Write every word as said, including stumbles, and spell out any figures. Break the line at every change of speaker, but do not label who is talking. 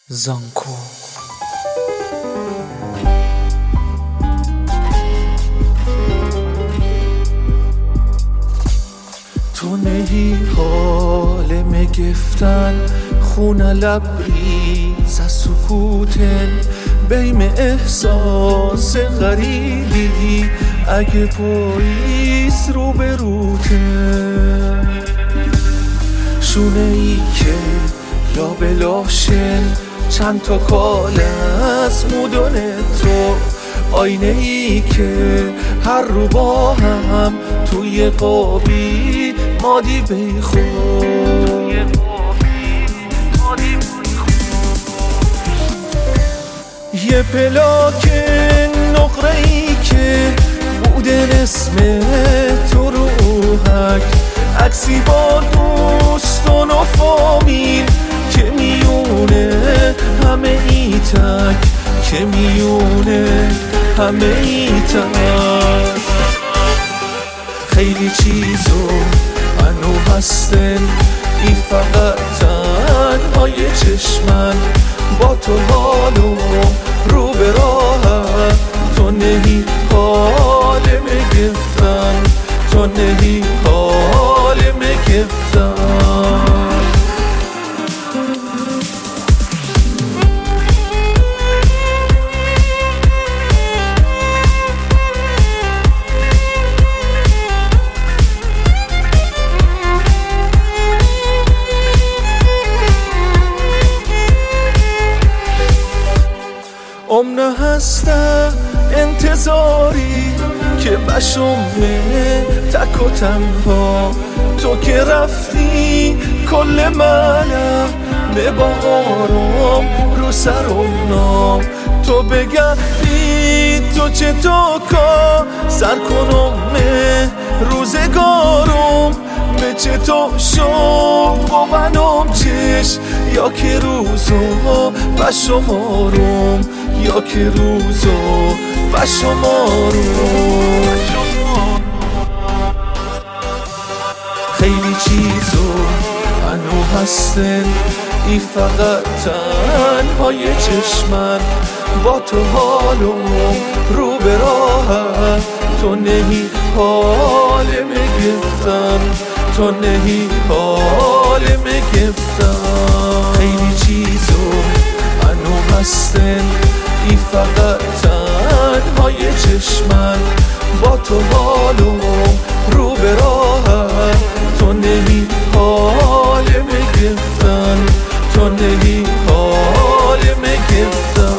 زانکو تو نهی حال مگفتن خونه لبریز از سکوتن بیم احساس غریبی اگه پاییز رو به روتن شونه ای که یا بلاشن چند تا کال از مدن تو آینه ای که هر رو با هم توی قابی مادی بیخور یه پلاک نقره ای که بودن اسم تو روحک عکسی با دوستان و فامیل که میونه همه ای تک که میونه همه ای تک خیلی چیزو منو هستن ای فقط تنهای چشمن با تو حالو رو به راهم تو نهی حال مگفتن تو نهی حال مگفتن امنه هستم انتظاری که بشمه تک و تنها تو که رفتی کل منم به باغارم رو سرم نام تو بگردی تو چه تو کا سر کنم روزگارم به چه تو شو با منم چش یا که روزو و شمارم یا که روزو و شمارم خیلی چیزو منو هستن ای فقط تنهای چشمن با تو حالم رو به راهم تو نهی حال مگفتن تو نهی حال مگفتن خیلی چیزو منو هستن ای فقط تنهای چشمن با تو حالم رو به راهم تو نهی حال مگفتن تو نهی حال مگفتن